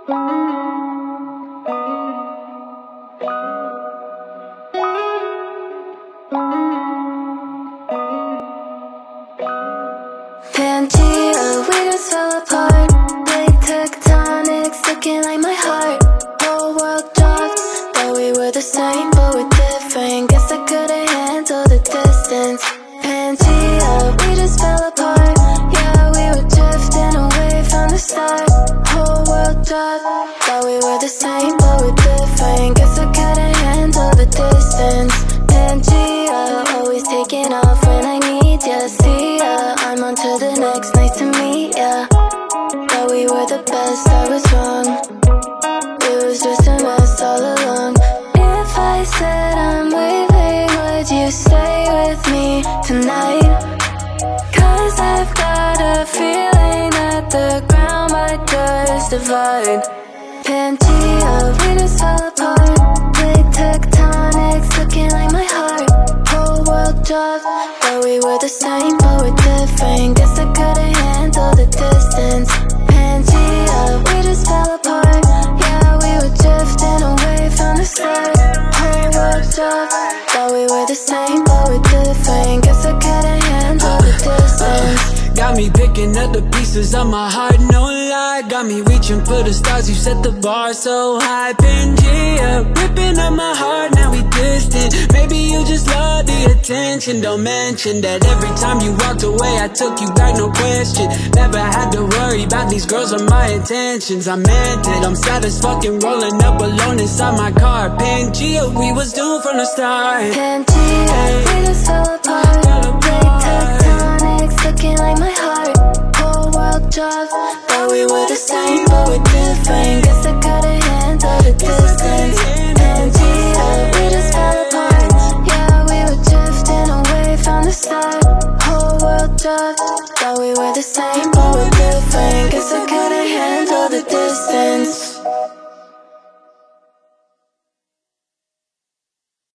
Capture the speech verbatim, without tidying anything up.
Pangea, we just fell apart. Big tectonics looking like my heart. Whole world dropped. Thought we were the same, but we're different. Guess I couldn't handle the distance. Pangea, we just fell apart. Yeah, we were drifting away from the start. Whole world dropped. Thought we were the same, but we're different. Guess I couldn't handle the distance. Pangea, always taking off when I need ya. See ya, I'm on to the next. Nice to meet ya. Thought we were the best, I was wrong. It was just a mess all along. If I said I'm leaving, would you stay with me tonight? Cause I've got a feeling that the ground might just divide. Pangea, we just fell apart. Big tectonics looking like my heart. Whole world dropped. Thought we were the same, but we're different. Guess I couldn't handle the distance. Pangea, we just fell apart. Yeah, we were drifting away from the start. Whole world dropped. Thought we were the same, but we're different. Guess I couldn't handle the distance. Got me picking up the pieces of my heart, no lie. Got me reaching for the stars, you set the bar so high. Pangea, ripping up my heart, now we distant. Maybe you just love the attention. Don't mention that every time you walked away I took you back, no question. Never had to worry about these girls or my intentions. I meant it, I'm sad as fucking rolling up alone inside my car. Pangea, we was doomed from the start. Pangea, we just fell apart. Big tectonics looking like my heart. Whole world dropped. Thought we were the same, but we're different. Guess I couldn't handle the distance. Pangea, we just fell apart. Yeah, we were drifting away from the start. Whole world dropped. Thought we were the same,